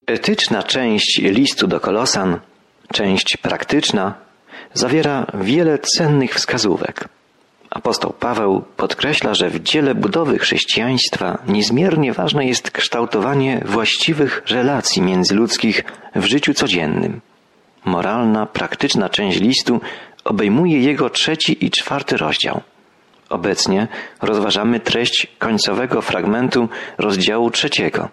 Etyczna część listu do Kolosan, część praktyczna, zawiera wiele cennych wskazówek. Apostoł Paweł podkreśla, że w dziele budowy chrześcijaństwa niezmiernie ważne jest kształtowanie właściwych relacji międzyludzkich w życiu codziennym. Moralna, praktyczna część listu obejmuje jego 3. i 4. rozdział. Obecnie rozważamy treść końcowego fragmentu rozdziału 3.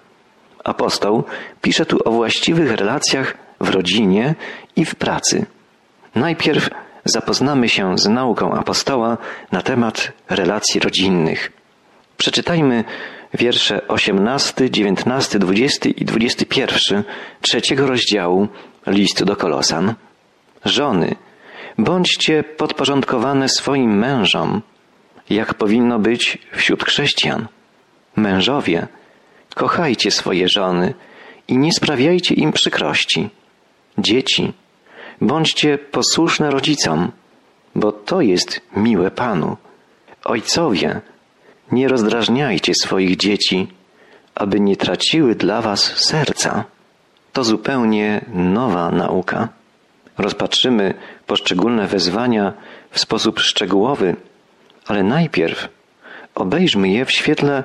Apostoł pisze tu o właściwych relacjach w rodzinie i w pracy. Najpierw zapoznamy się z nauką apostoła na temat relacji rodzinnych. Przeczytajmy wiersze 18, 19, 20 i 21 3. rozdziału listu do Kolosan. Żony, bądźcie podporządkowane swoim mężom, jak powinno być wśród chrześcijan. Mężowie, kochajcie swoje żony i nie sprawiajcie im przykrości. Dzieci, bądźcie posłuszne rodzicom, bo to jest miłe Panu. Ojcowie, nie rozdrażniajcie swoich dzieci, aby nie traciły dla was serca. To zupełnie nowa nauka. Rozpatrzymy poszczególne wezwania w sposób szczegółowy, ale najpierw obejrzmy je w świetle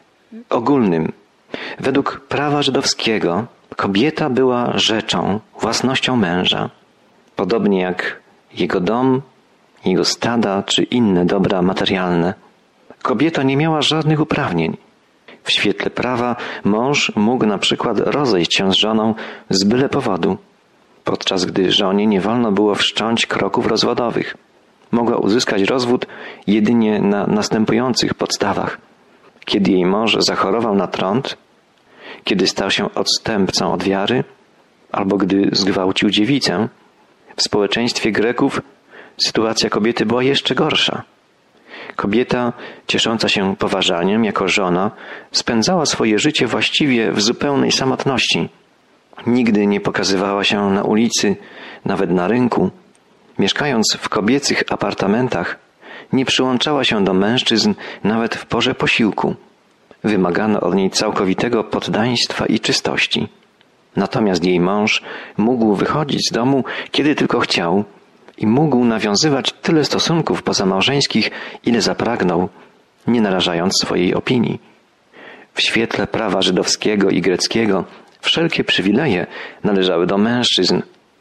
ogólnym. Według prawa żydowskiego kobieta była rzeczą, własnością męża, podobnie jak jego dom, jego stada czy inne dobra materialne. Kobieta nie miała żadnych uprawnień. W świetle prawa mąż mógł na przykład rozejść się z żoną z byle powodu, podczas gdy żonie nie wolno było wszcząć kroków rozwodowych. Mogła uzyskać rozwód jedynie na następujących podstawach. Kiedy jej mąż zachorował na trąd, kiedy stał się odstępcą od wiary, albo gdy zgwałcił dziewicę. W społeczeństwie Greków sytuacja kobiety była jeszcze gorsza. Kobieta, ciesząca się poważaniem jako żona, spędzała swoje życie właściwie w zupełnej samotności. Nigdy nie pokazywała się na ulicy, nawet na rynku. Mieszkając w kobiecych apartamentach, nie przyłączała się do mężczyzn nawet w porze posiłku. Wymagano od niej całkowitego poddaństwa i czystości. Natomiast jej mąż mógł wychodzić z domu, kiedy tylko chciał i mógł nawiązywać tyle stosunków pozamałżeńskich, ile zapragnął, nie narażając swojej opinii. W świetle prawa żydowskiego i greckiego wszelkie przywileje należały do mężczyzn,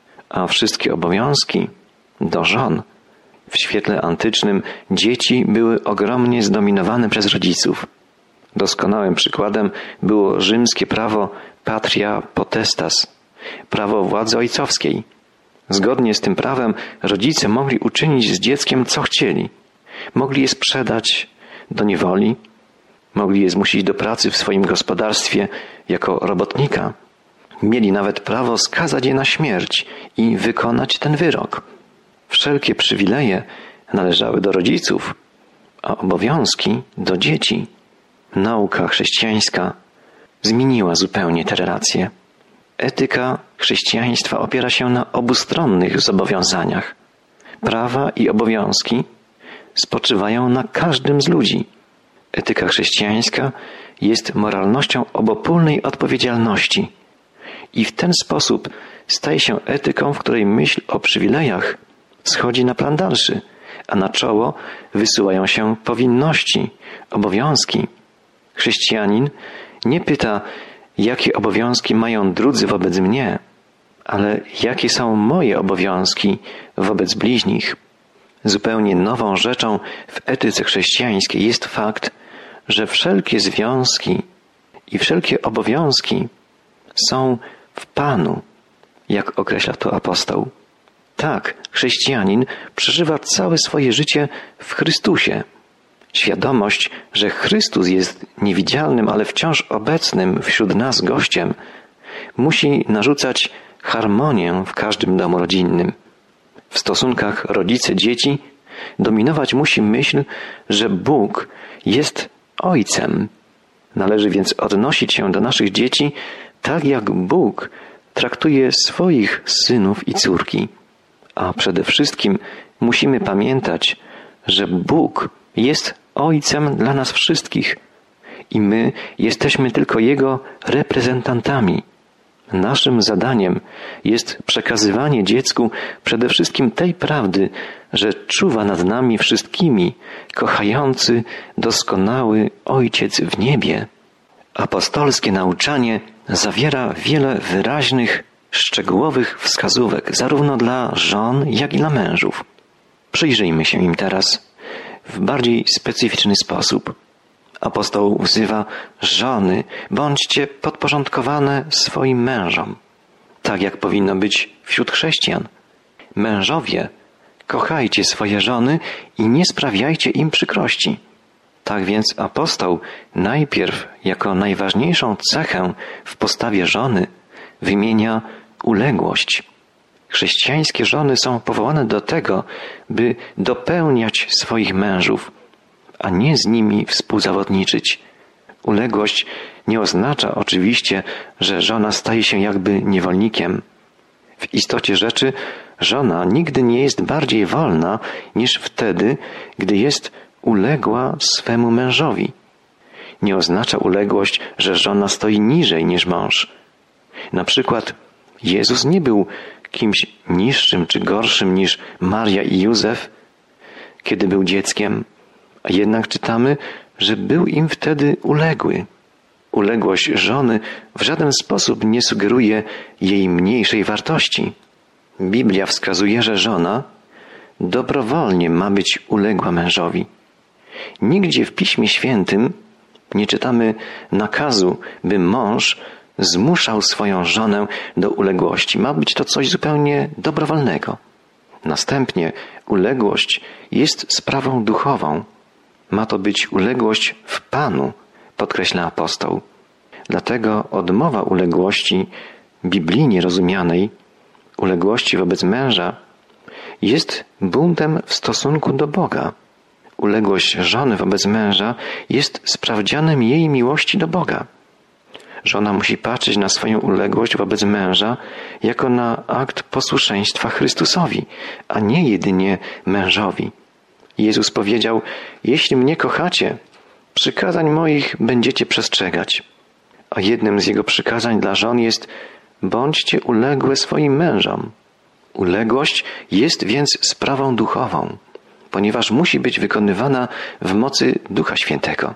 a wszystkie obowiązki do żon. W świetle antycznym dzieci były ogromnie zdominowane przez rodziców. Doskonałym przykładem było rzymskie prawo patria potestas, prawo władzy ojcowskiej. Zgodnie z tym prawem rodzice mogli uczynić z dzieckiem co chcieli. Mogli je sprzedać do niewoli, mogli je zmusić do pracy w swoim gospodarstwie jako robotnika. Mieli nawet prawo skazać je na śmierć i wykonać ten wyrok. Wszelkie przywileje należały do rodziców, a obowiązki do dzieci. Nauka chrześcijańska zmieniła zupełnie te relacje. Etyka chrześcijaństwa opiera się na obustronnych zobowiązaniach. Prawa i obowiązki spoczywają na każdym z ludzi. Etyka chrześcijańska jest moralnością obopólnej odpowiedzialności i w ten sposób staje się etyką, w której myśl o przywilejach schodzi na plan dalszy, a na czoło wysyłają się powinności, obowiązki. Chrześcijanin nie pyta, jakie obowiązki mają drudzy wobec mnie, ale jakie są moje obowiązki wobec bliźnich. Zupełnie nową rzeczą w etyce chrześcijańskiej jest fakt, że wszelkie związki i wszelkie obowiązki są w Panu, jak określa to apostoł. Tak, chrześcijanin przeżywa całe swoje życie w Chrystusie. Świadomość, że Chrystus jest niewidzialnym, ale wciąż obecnym wśród nas gościem, musi narzucać harmonię w każdym domu rodzinnym. W stosunkach rodzice-dzieci dominować musi myśl, że Bóg jest Ojcem. Należy więc odnosić się do naszych dzieci tak, jak Bóg traktuje swoich synów i córki. A przede wszystkim musimy pamiętać, że Bóg jest Ojcem dla nas wszystkich i my jesteśmy tylko Jego reprezentantami. Naszym zadaniem jest przekazywanie dziecku przede wszystkim tej prawdy, że czuwa nad nami wszystkimi kochający, doskonały Ojciec w niebie. Apostolskie nauczanie zawiera wiele wyraźnych, szczegółowych wskazówek zarówno dla żon, jak i dla mężów. Przyjrzyjmy się im teraz w bardziej specyficzny sposób. Apostoł wzywa żony, bądźcie podporządkowane swoim mężom, tak jak powinno być wśród chrześcijan. Mężowie, kochajcie swoje żony i nie sprawiajcie im przykrości. Tak więc apostoł najpierw jako najważniejszą cechę w postawie żony wymienia uległość. Chrześcijańskie żony są powołane do tego, by dopełniać swoich mężów, a nie z nimi współzawodniczyć. Uległość nie oznacza oczywiście, że żona staje się jakby niewolnikiem. W istocie rzeczy żona nigdy nie jest bardziej wolna niż wtedy, gdy jest uległa swemu mężowi. Nie oznacza uległość, że żona stoi niżej niż mąż. Na przykład Jezus nie był kimś niższym czy gorszym niż Maria i Józef, kiedy był dzieckiem, a jednak czytamy, że był im wtedy uległy. Uległość żony w żaden sposób nie sugeruje jej mniejszej wartości. Biblia wskazuje, że żona dobrowolnie ma być uległa mężowi. Nigdzie w Piśmie Świętym nie czytamy nakazu, by mąż zmuszał swoją żonę do uległości. Ma być to coś zupełnie dobrowolnego. Następnie uległość jest sprawą duchową. Ma to być uległość w Panu, podkreśla apostoł. Dlatego odmowa uległości biblijnie rozumianej, uległości wobec męża, jest buntem w stosunku do Boga. Uległość żony wobec męża jest sprawdzianem jej miłości do Boga. Żona musi patrzeć na swoją uległość wobec męża jako na akt posłuszeństwa Chrystusowi, a nie jedynie mężowi. Jezus powiedział: jeśli mnie kochacie, przykazań moich będziecie przestrzegać. A jednym z Jego przykazań dla żon jest: bądźcie uległe swoim mężom. Uległość jest więc sprawą duchową, ponieważ musi być wykonywana w mocy Ducha Świętego.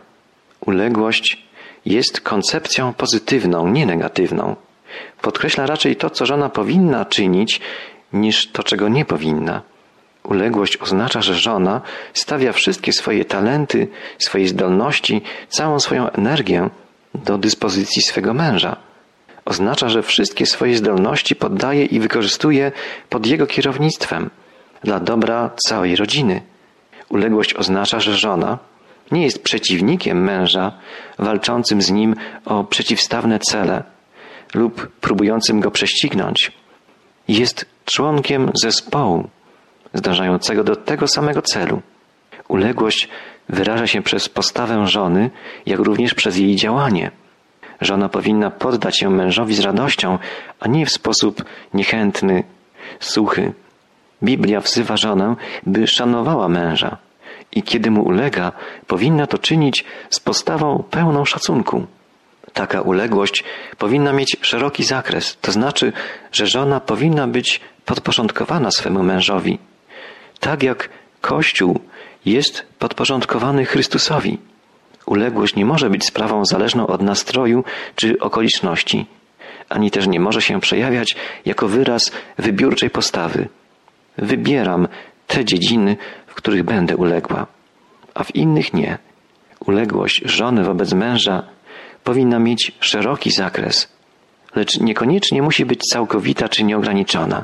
Uległość jest koncepcją pozytywną, nie negatywną. Podkreśla raczej to, co żona powinna czynić, niż to, czego nie powinna. Uległość oznacza, że żona stawia wszystkie swoje talenty, swoje zdolności, całą swoją energię do dyspozycji swego męża. Oznacza, że wszystkie swoje zdolności poddaje i wykorzystuje pod jego kierownictwem, dla dobra całej rodziny. Uległość oznacza, że żona nie jest przeciwnikiem męża, walczącym z nim o przeciwstawne cele lub próbującym go prześcignąć. Jest członkiem zespołu, zdążającego do tego samego celu. Uległość wyraża się przez postawę żony, jak również przez jej działanie. Żona powinna poddać się mężowi z radością, a nie w sposób niechętny, suchy. Biblia wzywa żonę, by szanowała męża i kiedy mu ulega, powinna to czynić z postawą pełną szacunku. Taka uległość powinna mieć szeroki zakres, to znaczy, że żona powinna być podporządkowana swemu mężowi, tak jak Kościół jest podporządkowany Chrystusowi. Uległość nie może być sprawą zależną od nastroju czy okoliczności, ani też nie może się przejawiać jako wyraz wybiórczej postawy. Wybieram te dziedziny, w których będę uległa, a w innych nie. Uległość żony wobec męża powinna mieć szeroki zakres, lecz niekoniecznie musi być całkowita czy nieograniczona.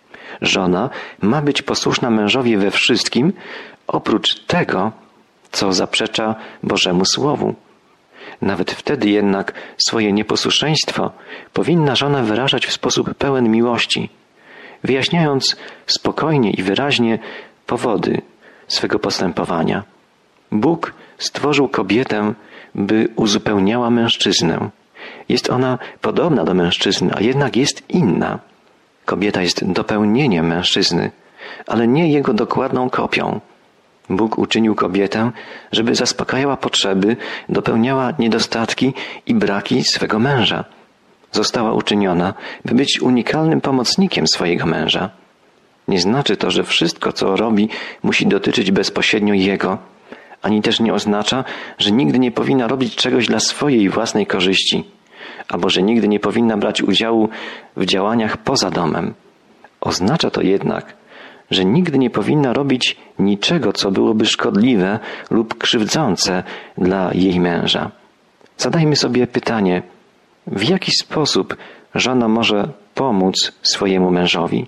Żona ma być posłuszna mężowi we wszystkim, oprócz tego, co zaprzecza Bożemu Słowu. Nawet wtedy jednak swoje nieposłuszeństwo powinna żona wyrażać w sposób pełen miłości, wyjaśniając spokojnie i wyraźnie powody swego postępowania. Bóg stworzył kobietę, by uzupełniała mężczyznę. Jest ona podobna do mężczyzny, a jednak jest inna. Kobieta jest dopełnieniem mężczyzny, ale nie jego dokładną kopią. Bóg uczynił kobietę, żeby zaspokajała potrzeby, dopełniała niedostatki i braki swego męża. została uczyniona, by być unikalnym pomocnikiem swojego męża. Nie znaczy to, że wszystko, co robi, musi dotyczyć bezpośrednio jego, ani też nie oznacza, że nigdy nie powinna robić czegoś dla swojej własnej korzyści, albo że nigdy nie powinna brać udziału w działaniach poza domem. Oznacza to jednak, że nigdy nie powinna robić niczego, co byłoby szkodliwe lub krzywdzące dla jej męża. Zadajmy sobie pytanie, w jaki sposób żona może pomóc swojemu mężowi?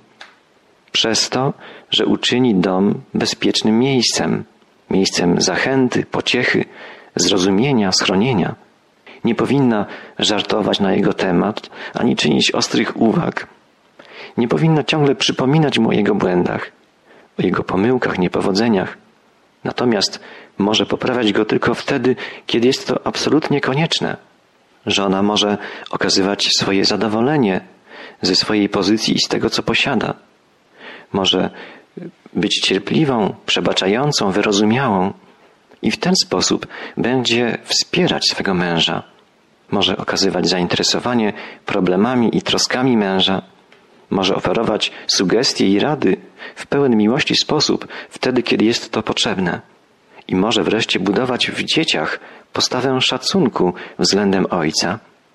Przez to, że uczyni dom bezpiecznym miejscem, miejscem zachęty, pociechy, zrozumienia, schronienia. Nie powinna żartować na jego temat, ani czynić ostrych uwag. Nie powinna ciągle przypominać mu o jego błędach, o jego pomyłkach, niepowodzeniach. Natomiast może poprawiać go tylko wtedy, kiedy jest to absolutnie konieczne. Żona może okazywać swoje zadowolenie ze swojej pozycji i z tego, co posiada. Może być cierpliwą, przebaczającą, wyrozumiałą i w ten sposób będzie wspierać swego męża. Może okazywać zainteresowanie problemami i troskami męża. Może oferować sugestie i rady w pełen miłości sposób, wtedy, kiedy jest to potrzebne. I może wreszcie budować w dzieciach postawę szacunku względem ojca.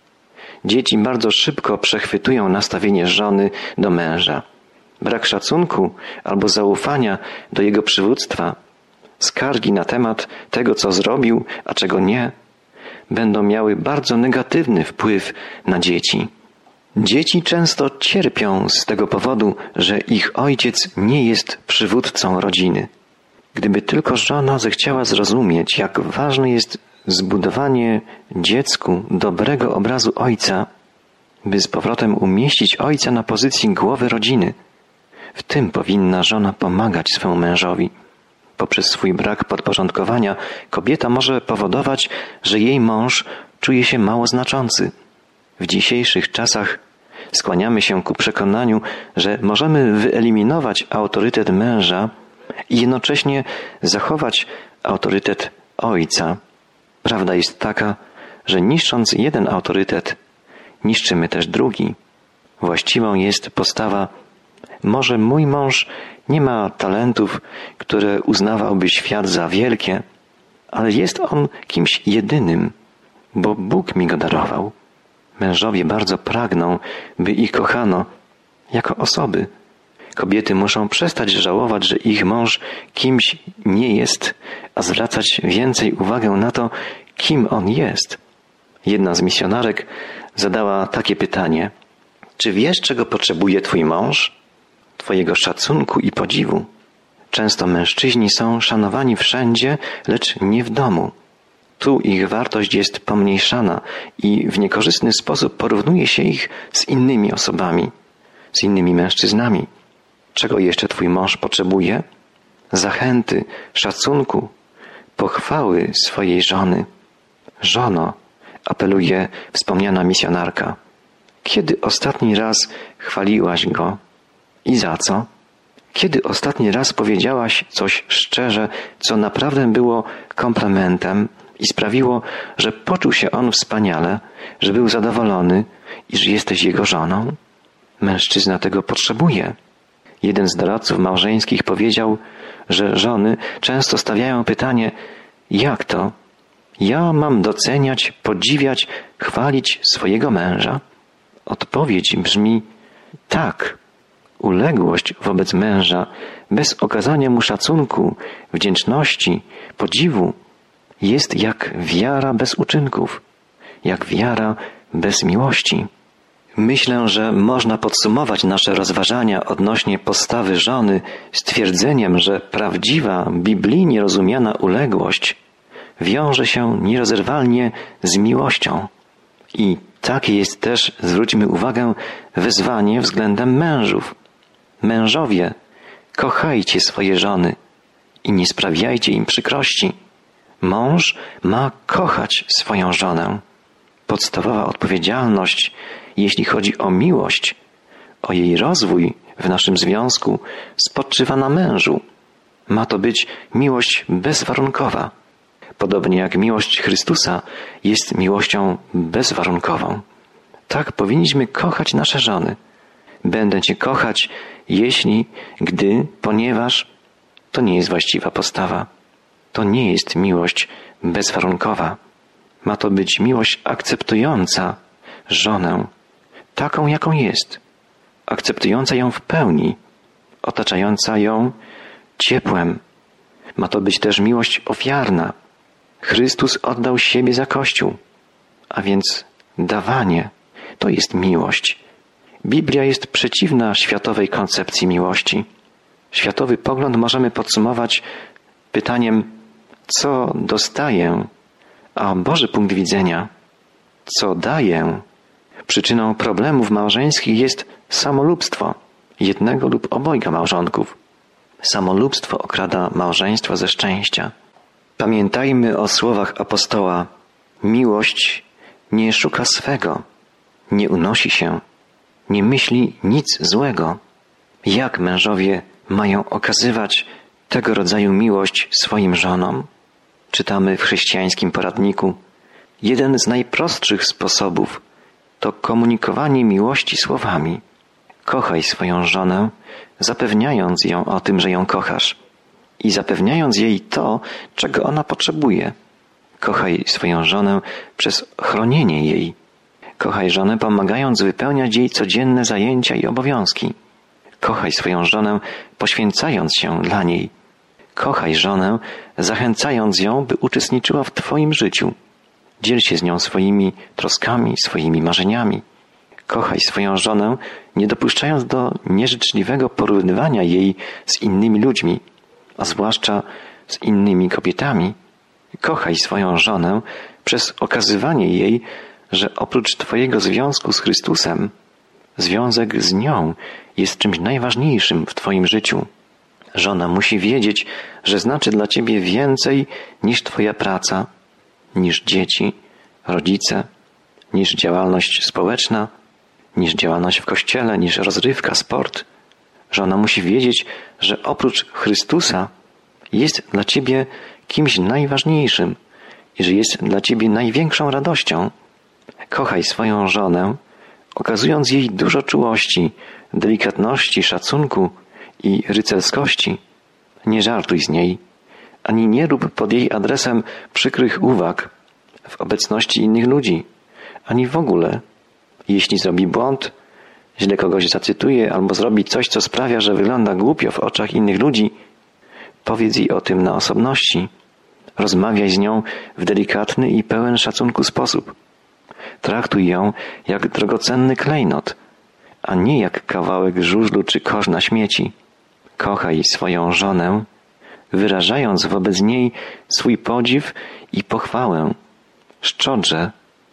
Dzieci bardzo szybko przechwytują nastawienie żony do męża. Brak szacunku albo zaufania do jego przywództwa, skargi na temat tego, co zrobił, a czego nie, będą miały bardzo negatywny wpływ na dzieci. Dzieci często cierpią z tego powodu, że ich ojciec nie jest przywódcą rodziny. Gdyby tylko żona zechciała zrozumieć, jak ważne jest zbudowanie dziecku dobrego obrazu ojca, by z powrotem umieścić ojca na pozycji głowy rodziny, w tym powinna żona pomagać swemu mężowi. Poprzez swój brak podporządkowania kobieta może powodować, że jej mąż czuje się mało znaczący. W dzisiejszych czasach skłaniamy się ku przekonaniu, że możemy wyeliminować autorytet męża i jednocześnie zachować autorytet ojca. Prawda jest taka, że niszcząc jeden autorytet, niszczymy też drugi. Właściwą jest postawa: może mój mąż nie ma talentów, które uznawałby świat za wielkie, ale jest on kimś jedynym, bo Bóg mi go darował. Mężowie bardzo pragną, by ich kochano jako osoby. Kobiety muszą przestać żałować, że ich mąż kimś nie jest, a zwracać więcej uwagę na to, kim on jest. Jedna z misjonarek zadała takie pytanie: czy wiesz, czego potrzebuje twój mąż? Twojego szacunku i podziwu. Często mężczyźni są szanowani wszędzie, lecz nie w domu. Tu ich wartość jest pomniejszana i w niekorzystny sposób porównuje się ich z innymi osobami, z innymi mężczyznami. Czego jeszcze twój mąż potrzebuje? Zachęty, szacunku, pochwały swojej żony. Żono, apeluje wspomniana misjonarka, kiedy ostatni raz chwaliłaś go i za co? Kiedy ostatni raz powiedziałaś coś szczerze, co naprawdę było komplementem i sprawiło, że poczuł się on wspaniale, że był zadowolony i że jesteś jego żoną? Mężczyzna tego potrzebuje. Jeden z doradców małżeńskich powiedział, że żony często stawiają pytanie: jak to? Ja mam doceniać, podziwiać, chwalić swojego męża? Odpowiedź brzmi: tak. Uległość wobec męża, bez okazania mu szacunku, wdzięczności, podziwu, jest jak wiara bez uczynków, jak wiara bez miłości. Myślę, że można podsumować nasze rozważania odnośnie postawy żony stwierdzeniem, że prawdziwa, biblijnie rozumiana uległość wiąże się nierozerwalnie z miłością. I takie jest też, zwróćmy uwagę, wezwanie względem mężów. Mężowie, kochajcie swoje żony i nie sprawiajcie im przykrości. Mąż ma kochać swoją żonę. Podstawowa odpowiedzialność, jeśli chodzi o miłość, o jej rozwój w naszym związku, spoczywa na mężu. Ma to być miłość bezwarunkowa. Podobnie jak miłość Chrystusa jest miłością bezwarunkową. Tak powinniśmy kochać nasze żony. Będę Cię kochać, jeśli, gdy, ponieważ to nie jest właściwa postawa. To nie jest miłość bezwarunkowa. Ma to być miłość akceptująca żonę, taką jaką jest, akceptująca ją w pełni, otaczająca ją ciepłem. Ma to być też miłość ofiarna. Chrystus oddał siebie za Kościół, a więc dawanie to jest miłość. Biblia jest przeciwna światowej koncepcji miłości. Światowy pogląd możemy podsumować pytaniem, co dostaję, a Boży punkt widzenia, co daję. Przyczyną problemów małżeńskich jest samolubstwo jednego lub obojga małżonków. Samolubstwo okrada małżeństwo ze szczęścia. Pamiętajmy o słowach apostoła: miłość nie szuka swego, nie unosi się, nie myśli nic złego. Jak mężowie mają okazywać tego rodzaju miłość swoim żonom? Czytamy w chrześcijańskim poradniku: jeden z najprostszych sposobów to komunikowanie miłości słowami. Kochaj swoją żonę, zapewniając ją o tym, że ją kochasz i zapewniając jej to, czego ona potrzebuje. Kochaj swoją żonę przez chronienie jej. Kochaj żonę, pomagając wypełniać jej codzienne zajęcia i obowiązki. Kochaj swoją żonę, poświęcając się dla niej. Kochaj żonę, zachęcając ją, by uczestniczyła w Twoim życiu. Dziel się z nią swoimi troskami, swoimi marzeniami. Kochaj swoją żonę, nie dopuszczając do nieżyczliwego porównywania jej z innymi ludźmi, a zwłaszcza z innymi kobietami. Kochaj swoją żonę przez okazywanie jej, że oprócz Twojego związku z Chrystusem, związek z nią jest czymś najważniejszym w Twoim życiu. Żona musi wiedzieć, że znaczy dla Ciebie więcej niż Twoja praca, niż dzieci, rodzice, niż działalność społeczna, niż działalność w kościele, niż rozrywka, sport. Żona musi wiedzieć, że oprócz Chrystusa jest dla Ciebie kimś najważniejszym i że jest dla Ciebie największą radością. Kochaj swoją żonę, okazując jej dużo czułości, delikatności, szacunku i rycerskości. Nie żartuj z niej, ani nie rób pod jej adresem przykrych uwag w obecności innych ludzi, ani w ogóle. Jeśli zrobi błąd, źle kogoś zacytuje albo zrobi coś, co sprawia, że wygląda głupio w oczach innych ludzi, powiedz jej o tym na osobności. Rozmawiaj z nią w delikatny i pełen szacunku sposób. Traktuj ją jak drogocenny klejnot, a nie jak kawałek żużlu czy kosz na śmieci. Kochaj swoją żonę, wyrażając wobec niej swój podziw i pochwałę, szczodrze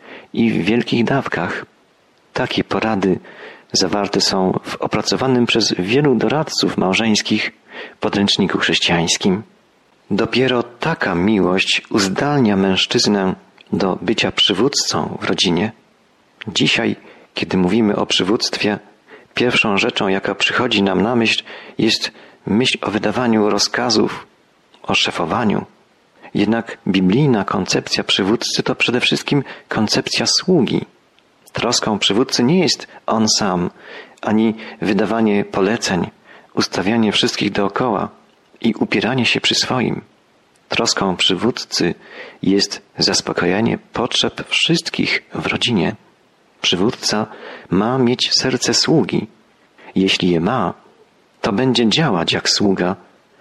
i w wielkich dawkach. Takie porady zawarte są w opracowanym przez wielu doradców małżeńskich podręczniku chrześcijańskim. Dopiero taka miłość uzdalnia mężczyznę do bycia przywódcą w rodzinie. Dzisiaj, kiedy mówimy o przywództwie, pierwszą rzeczą, jaka przychodzi nam na myśl, jest myśl o wydawaniu rozkazów, o szefowaniu. Jednak biblijna koncepcja przywódcy to przede wszystkim koncepcja sługi. Troską przywódcy nie jest on sam, ani wydawanie poleceń, ustawianie wszystkich dookoła i upieranie się przy swoim. Troską przywódcy jest zaspokojenie potrzeb wszystkich w rodzinie. Przywódca ma mieć serce sługi. Jeśli je ma, to będzie działać jak sługa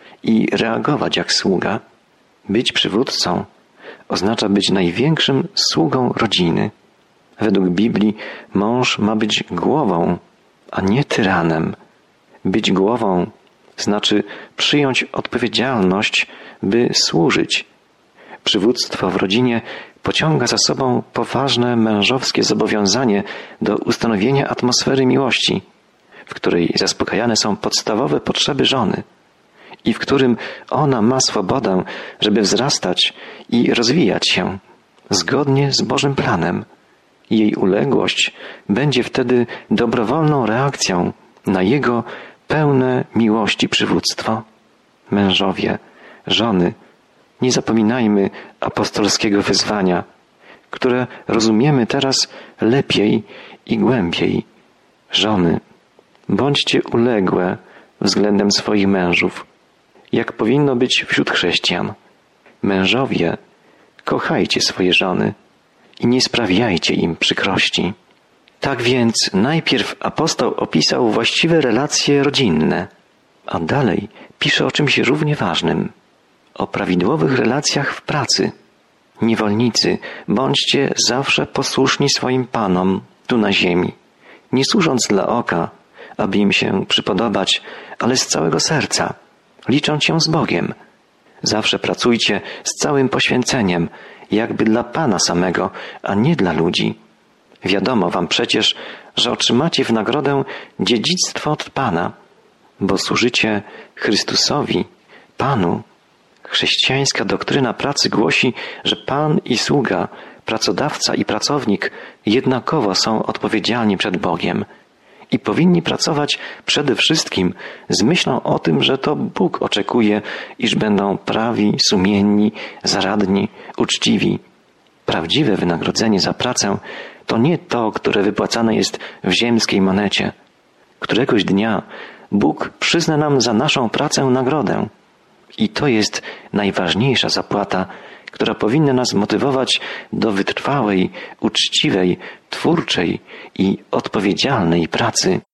i reagować jak sługa. Być przywódcą oznacza być największym sługą rodziny. Według Biblii mąż ma być głową, a nie tyranem. Być głową znaczy przyjąć odpowiedzialność, by służyć. Przywództwo w rodzinie pociąga za sobą poważne mężowskie zobowiązanie do ustanowienia atmosfery miłości, w której zaspokajane są podstawowe potrzeby żony i w którym ona ma swobodę, żeby wzrastać i rozwijać się zgodnie z Bożym planem. Jej uległość będzie wtedy dobrowolną reakcją na Jego pełne miłości przywództwo. Mężowie, żony, nie zapominajmy apostolskiego wezwania, które rozumiemy teraz lepiej i głębiej. Żony, bądźcie uległe względem swoich mężów, jak powinno być wśród chrześcijan. Mężowie, kochajcie swoje żony i nie sprawiajcie im przykrości. Tak więc najpierw apostoł opisał właściwe relacje rodzinne, a dalej pisze o czymś równie ważnym, o prawidłowych relacjach w pracy. Niewolnicy, bądźcie zawsze posłuszni swoim panom tu na ziemi, nie służąc dla oka, aby im się przypodobać, ale z całego serca, licząc się z Bogiem. Zawsze pracujcie z całym poświęceniem, jakby dla Pana samego, a nie dla ludzi. Wiadomo wam przecież, że otrzymacie w nagrodę dziedzictwo od Pana, bo służycie Chrystusowi, Panu. Chrześcijańska doktryna pracy głosi, że Pan i sługa, pracodawca i pracownik jednakowo są odpowiedzialni przed Bogiem i powinni pracować przede wszystkim z myślą o tym, że to Bóg oczekuje, iż będą prawi, sumienni, zaradni, uczciwi. Prawdziwe wynagrodzenie za pracę to nie to, które wypłacane jest w ziemskiej monecie. Któregoś dnia Bóg przyzna nam za naszą pracę nagrodę. I to jest najważniejsza zapłata, która powinna nas motywować do wytrwałej, uczciwej, twórczej i odpowiedzialnej pracy.